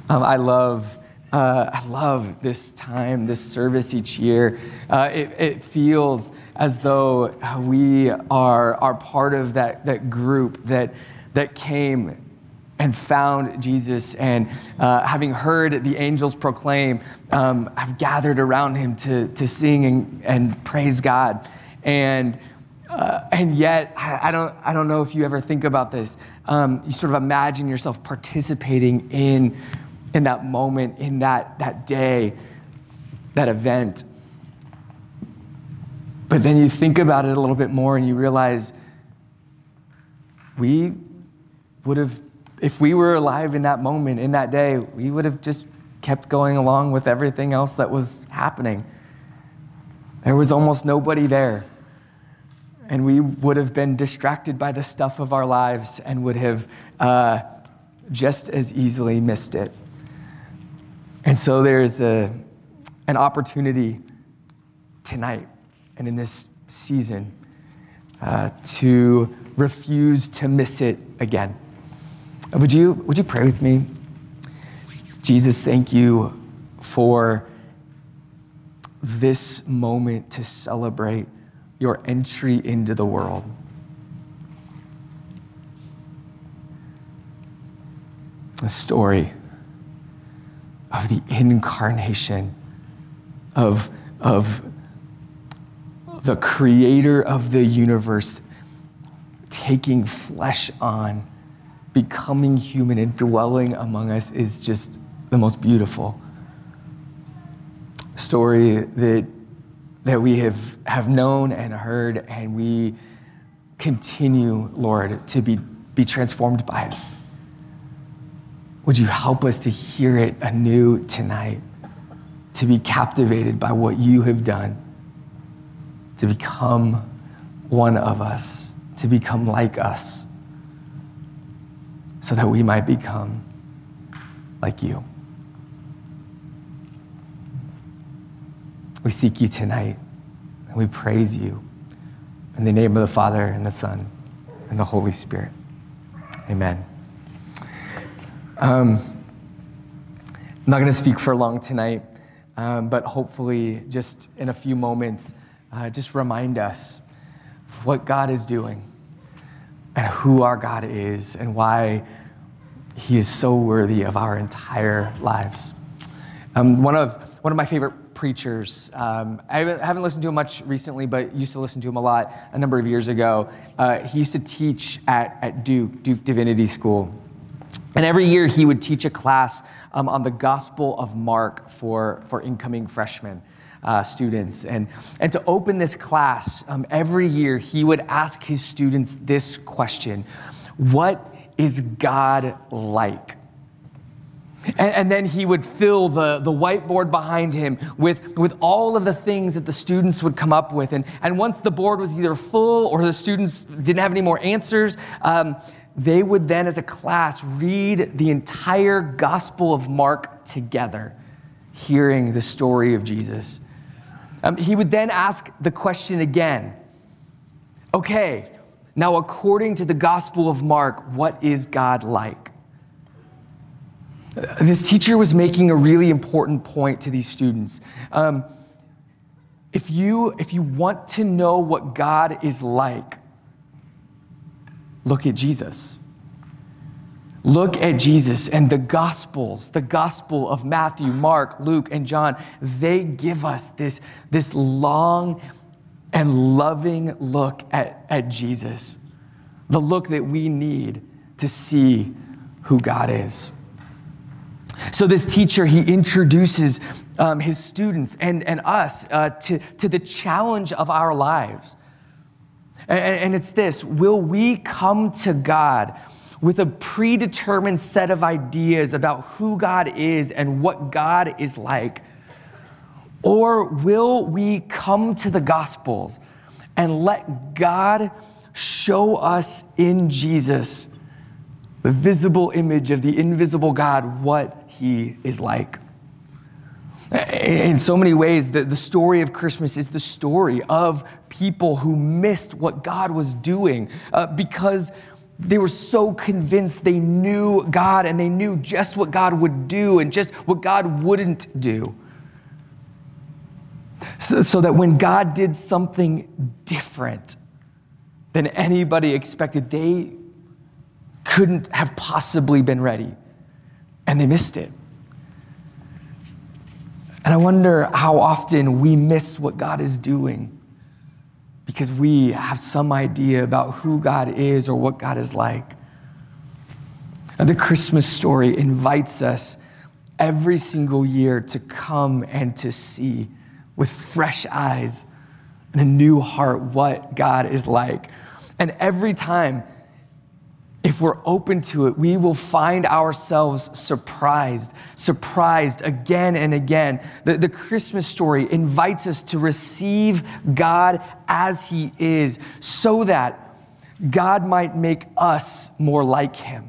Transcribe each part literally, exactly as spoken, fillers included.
Um, I love, uh, I love this time, this service each year. Uh, it, it feels as though we are are part of that that group that that came and found Jesus, and uh, having heard the angels proclaim, um, have gathered around him to to sing and, and praise God. And uh, and yet, I, I don't I don't know if you ever think about this. Um, you sort of imagine yourself participating in in that moment, in that that day, that event. But then you think about it a little bit more, and you realize we would have. If we were alive in that moment, in that day, we would have just kept going along with everything else that was happening. There was almost nobody there. And we would have been distracted by the stuff of our lives and would have uh, just as easily missed it. And so there's a, an opportunity tonight and in this season uh, to refuse to miss it again. Would you, would you pray with me? Jesus, thank you for this moment to celebrate your entry into the world. The story of the incarnation of, of the creator of the universe taking flesh on, becoming human and dwelling among us is just the most beautiful story that that we have, have known and heard, and we continue, Lord, to be, be transformed by it. Would you help us to hear it anew tonight, to be captivated by what you have done, to become one of us, to become like us, so that we might become like you. We seek you tonight, and we praise you. In the name of the Father, and the Son, and the Holy Spirit. Amen. Um, I'm not going to speak for long tonight, um, but hopefully just in a few moments, uh, just remind us of what God is doing and who our God is and why he is so worthy of our entire lives. Um, one of one of my favorite preachers, um, I haven't, haven't listened to him much recently, but used to listen to him a lot a number of years ago. Uh, he used to teach at, at Duke, Duke Divinity School. And every year he would teach a class um, on the Gospel of Mark for, for incoming freshmen. Uh, students. And, and to open this class, um, every year he would ask his students this question: what is God like? And, and then he would fill the, the whiteboard behind him with, with all of the things that the students would come up with. And, and once the board was either full or the students didn't have any more answers, um, they would then as a class read the entire Gospel of Mark together, hearing the story of Jesus. Um, he would then ask the question again. Okay, now according to the Gospel of Mark, what is God like? Uh, this teacher was making a really important point to these students. Um, if you, if you want to know what God is like, look at Jesus. Look at Jesus and the Gospels, the Gospel of Matthew, Mark, Luke, and John. They give us this, this long and loving look at, at Jesus, the look that we need to see who God is. So this teacher, he introduces um, his students and, and us uh, to, to the challenge of our lives. And, and it's this: will we come to God with a predetermined set of ideas about who God is and what God is like? Or will we come to the Gospels and let God show us in Jesus, the visible image of the invisible God, what he is like? In so many ways, the, the story of Christmas is the story of people who missed what God was doing uh, because they were so convinced they knew God and they knew just what God would do and just what God wouldn't do. So, so that when God did something different than anybody expected, they couldn't have possibly been ready, and they missed it. And I wonder how often we miss what God is doing because we have some idea about who God is or what God is like. And the Christmas story invites us every single year to come and to see with fresh eyes and a new heart what God is like. And every time, if we're open to it, we will find ourselves surprised, surprised again and again. The, the Christmas story invites us to receive God as he is so that God might make us more like him.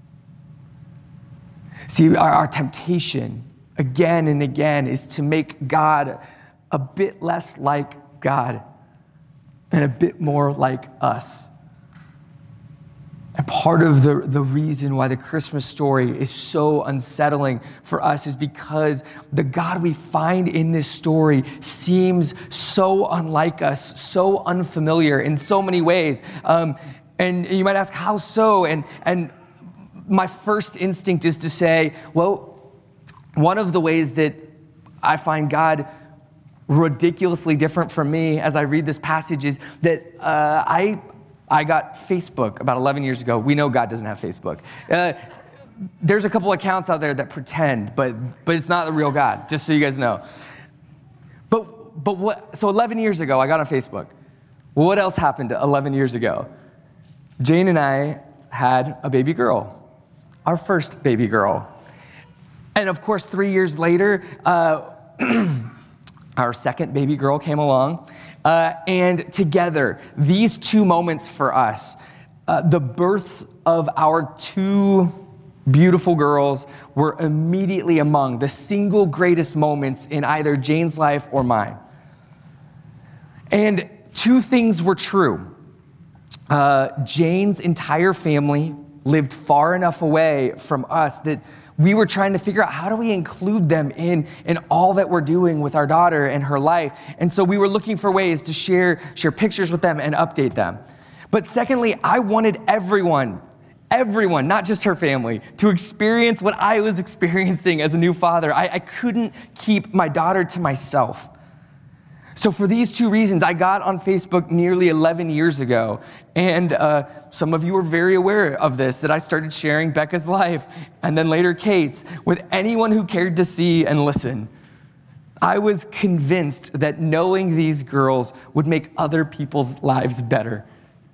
See, our, our temptation again and again is to make God a bit less like God and a bit more like us. And part of the, the reason why the Christmas story is so unsettling for us is because the God we find in this story seems so unlike us, so unfamiliar in so many ways. Um, and you might ask, how so? And, and my first instinct is to say, well, one of the ways that I find God ridiculously different from me as I read this passage is that uh, I I got Facebook about eleven years ago. We know God doesn't have Facebook. Uh, there's a couple accounts out there that pretend, but but it's not the real God, just so you guys know. But but what? So eleven years ago, I got on Facebook. Well, what else happened eleven years ago? Jane and I had a baby girl, our first baby girl. And of course, three years later, uh, our second baby girl came along. Uh, and together, these two moments for us, uh, the births of our two beautiful girls were immediately among the single greatest moments in either Jane's life or mine. And two things were true. Uh, Jane's entire family lived far enough away from us that we were trying to figure out how do we include them in, in all that we're doing with our daughter and her life. And so we were looking for ways to share, share pictures with them and update them. But secondly, I wanted everyone, everyone, not just her family, to experience what I was experiencing as a new father. I, I couldn't keep my daughter to myself. So for these two reasons, I got on Facebook nearly eleven years ago. And uh, some of you are very aware of this, that I started sharing Becca's life and then later Kate's with anyone who cared to see and listen. I was convinced that knowing these girls would make other people's lives better.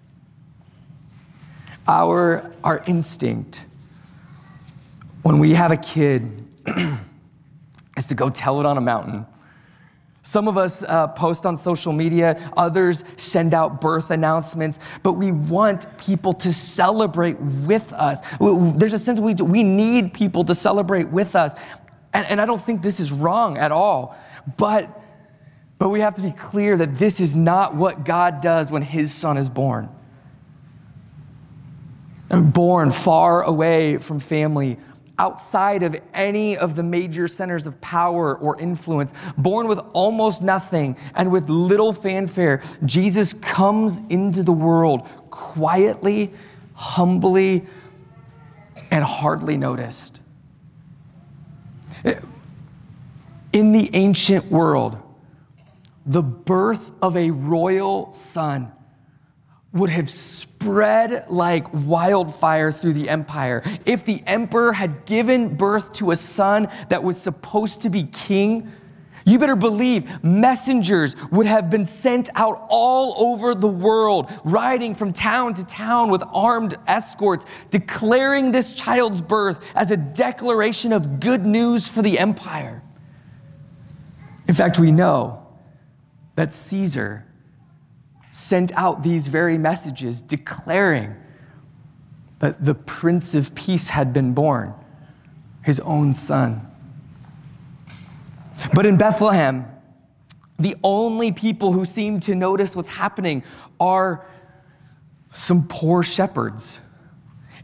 Our, our instinct when we have a kid is to go tell it on a mountain. Some of us uh, post on social media, others send out birth announcements, but we want people to celebrate with us. There's a sense we do, we need people to celebrate with us. And, and I don't think this is wrong at all, but, but we have to be clear that this is not what God does when his son is born. And born far away from family, outside of any of the major centers of power or influence, born with almost nothing and with little fanfare, Jesus comes into the world quietly, humbly, and hardly noticed. In the ancient world, the birth of a royal son would have spread like wildfire through the empire. If the emperor had given birth to a son that was supposed to be king, you better believe messengers would have been sent out all over the world, riding from town to town with armed escorts, declaring this child's birth as a declaration of good news for the empire. In fact, we know that Caesar sent out these very messages declaring that the Prince of Peace had been born, his own son. But in Bethlehem, the only people who seem to notice what's happening are some poor shepherds.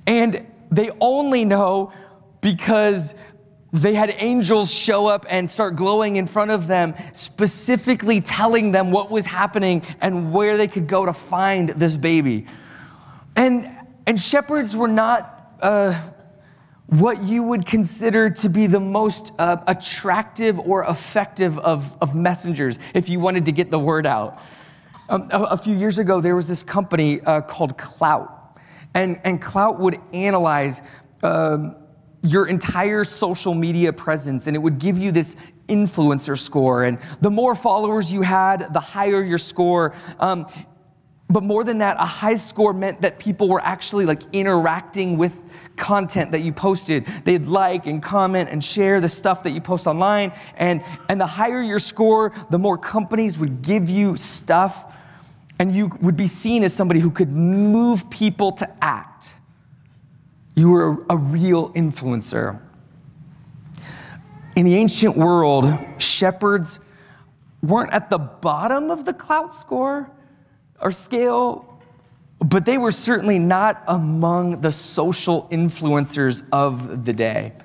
And they only know because they had angels show up and start glowing in front of them, specifically telling them what was happening and where they could go to find this baby. And, and shepherds were not uh, what you would consider to be the most uh, attractive or effective of, of messengers if you wanted to get the word out. Um, a, a few years ago, there was this company uh, called Klout. And, and Klout would analyze um, your entire social media presence, and it would give you this influencer score. And the more followers you had, the higher your score. Um, but more than that, a high score meant that people were actually like interacting with content that you posted. They'd like and comment and share the stuff that you post online. And, and the higher your score, the more companies would give you stuff, and you would be seen as somebody who could move people to act. You were a, a real influencer. In the ancient world, shepherds weren't at the bottom of the Klout score or scale, but they were certainly not among the social influencers of the day.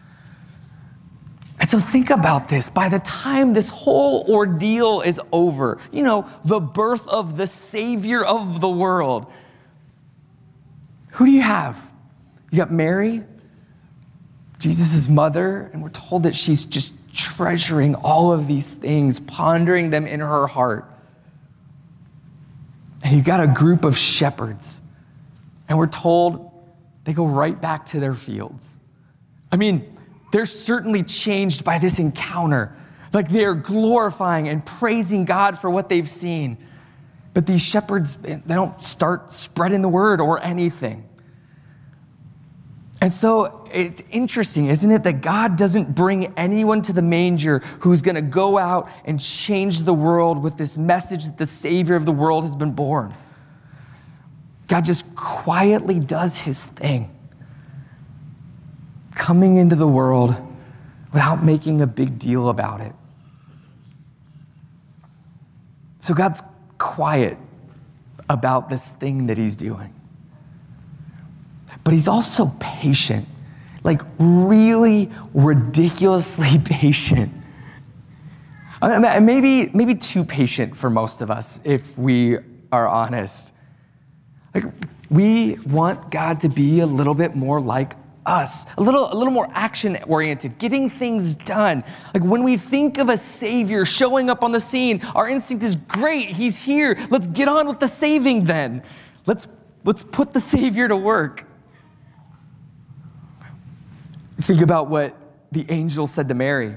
And so think about this. By the time this whole ordeal is over, you know, the birth of the Savior of the world, who do you have? You got Mary, Jesus' mother, and we're told that she's just treasuring all of these things, pondering them in her heart. And you got a group of shepherds, and we're told they go right back to their fields. I mean, they're certainly changed by this encounter. Like they're glorifying and praising God for what they've seen. But these shepherds, they don't start spreading the word or anything. And so it's interesting, isn't it, that God doesn't bring anyone to the manger who's going to go out and change the world with this message that the Savior of the world has been born. God just quietly does his thing, coming into the world without making a big deal about it. So God's quiet about this thing that he's doing. But he's also patient, like really ridiculously patient. Maybe, maybe too patient for most of us, if we are honest. Like, we want God to be a little bit more like us, a little, a little more action-oriented, getting things done. Like when we think of a Savior showing up on the scene, our instinct is, great, he's here. Let's get on with the saving then. Let's, let's put the Savior to work. Think about what the angel said to Mary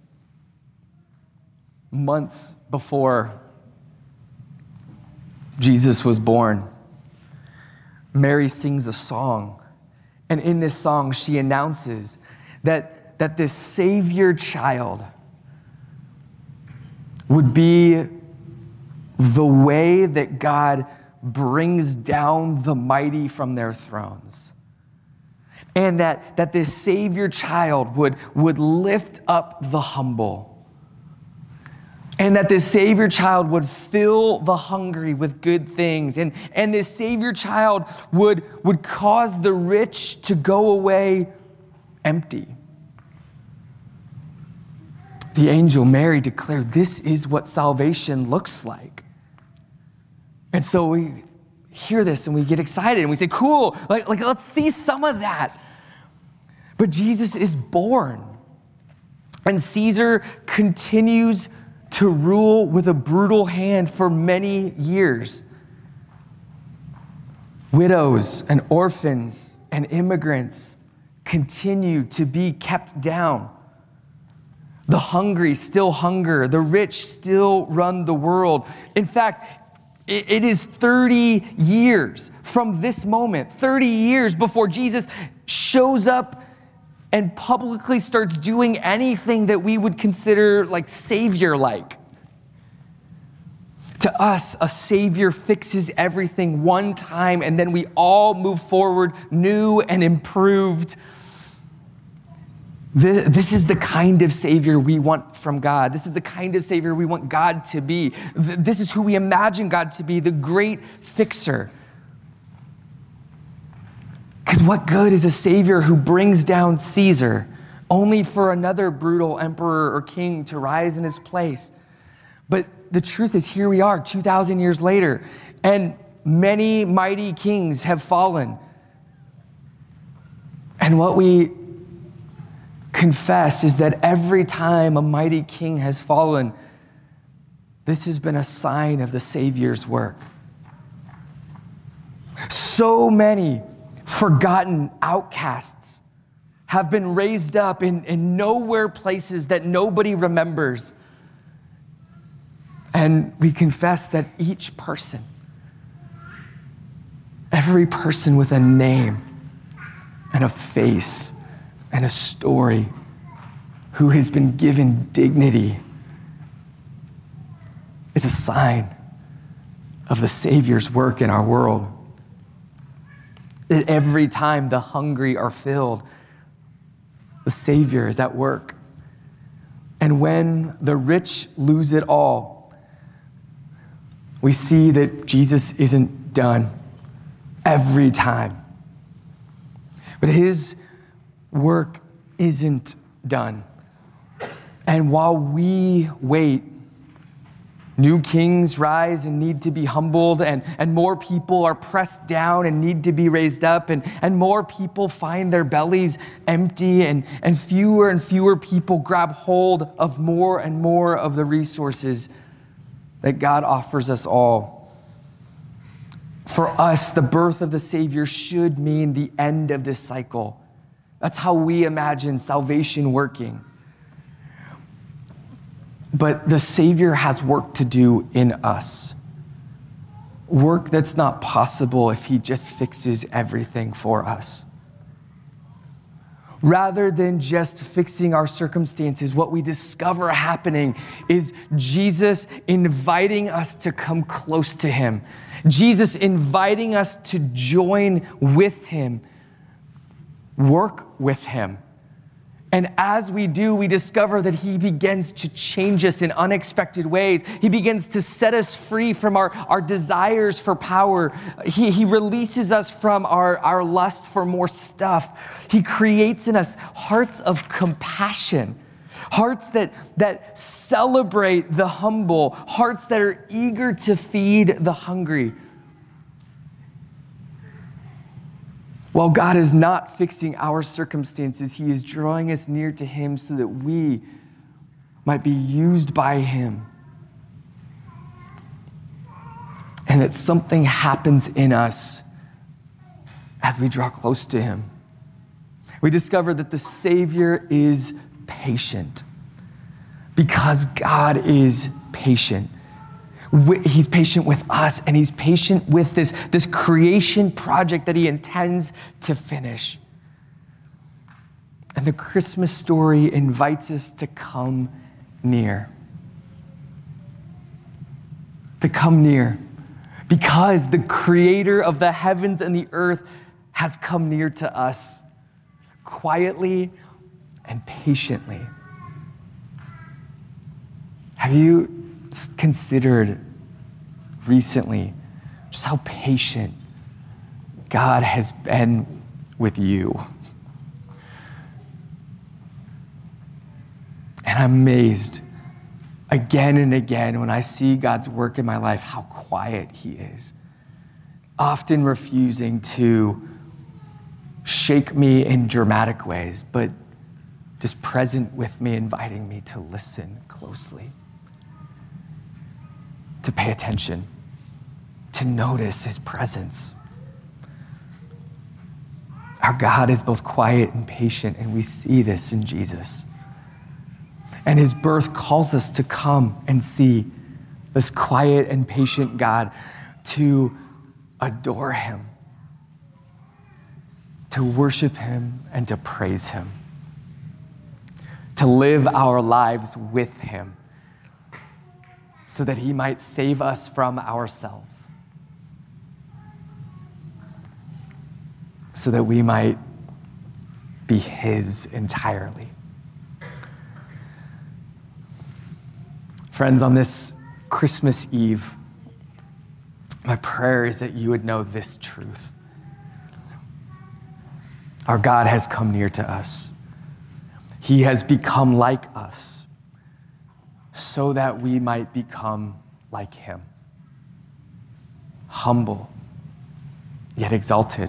months before Jesus was born. Mary sings a song, and in this song, she announces that, that this Savior child would be the way that God brings down the mighty from their thrones. And that, that this Savior child would, would lift up the humble. And that this Savior child would fill the hungry with good things. And, and this Savior child would, would cause the rich to go away empty. The angel Mary declared, this is what salvation looks like. And so we hear this and we get excited and we say, cool, like, like let's see some of that. But Jesus is born, and Caesar continues to rule with a brutal hand for many years. Widows and orphans and immigrants continue to be kept down. The hungry still hunger. The rich still run the world. In fact, it is thirty years from this moment, thirty years before Jesus shows up and publicly starts doing anything that we would consider like Savior-like. To us, a Savior fixes everything one time, and then we all move forward new and improved. This is the kind of Savior we want from God. This is the kind of Savior we want God to be. This is who we imagine God to be, the great fixer. Because what good is a Savior who brings down Caesar only for another brutal emperor or king to rise in his place? But the truth is, here we are two thousand years later, and many mighty kings have fallen. And what we confess is that every time a mighty king has fallen, this has been a sign of the Savior's work. So many forgotten outcasts have been raised up in, in nowhere places that nobody remembers. And we confess that each person, every person with a name and a face and a story, who has been given dignity, is a sign of the Savior's work in our world. That every time the hungry are filled, the Savior is at work. And when the rich lose it all, we see that Jesus isn't done every time. But his work isn't done. And while we wait, new kings rise and need to be humbled, and, and more people are pressed down and need to be raised up, and, and more people find their bellies empty, and, and fewer and fewer people grab hold of more and more of the resources that God offers us all. For us, the birth of the Savior should mean the end of this cycle. That's how we imagine salvation working. But the Savior has work to do in us. Work that's not possible if he just fixes everything for us. Rather than just fixing our circumstances, what we discover happening is Jesus inviting us to come close to him. Jesus inviting us to join with him, work with him. And as we do, we discover that he begins to change us in unexpected ways. He begins to set us free from our, our desires for power. He, he releases us from our, our lust for more stuff. He creates in us hearts of compassion, hearts that, that celebrate the humble, hearts that are eager to feed the hungry. While God is not fixing our circumstances, he is drawing us near to him so that we might be used by him. And that something happens in us as we draw close to him. We discover that the Savior is patient because God is patient. He's patient with us, and he's patient with this, this creation project that he intends to finish. And the Christmas story invites us to come near. To come near. Because the creator of the heavens and the earth has come near to us quietly and patiently. Have you considered recently just how patient God has been with you? And I'm amazed again and again when I see God's work in my life, how quiet he is, often refusing to shake me in dramatic ways, but just present with me, inviting me to listen closely, to pay attention, to notice his presence. Our God is both quiet and patient, and we see this in Jesus. And his birth calls us to come and see this quiet and patient God, to adore him, to worship him, and to praise him, to live our lives with him, so that he might save us from ourselves, so that we might be his entirely. Friends, on this Christmas Eve, my prayer is that you would know this truth, Our God has come near to us. He has become like us so that we might become like him. Humble, yet exalted.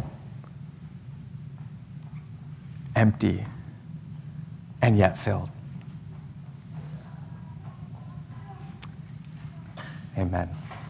Empty, and yet filled. Amen.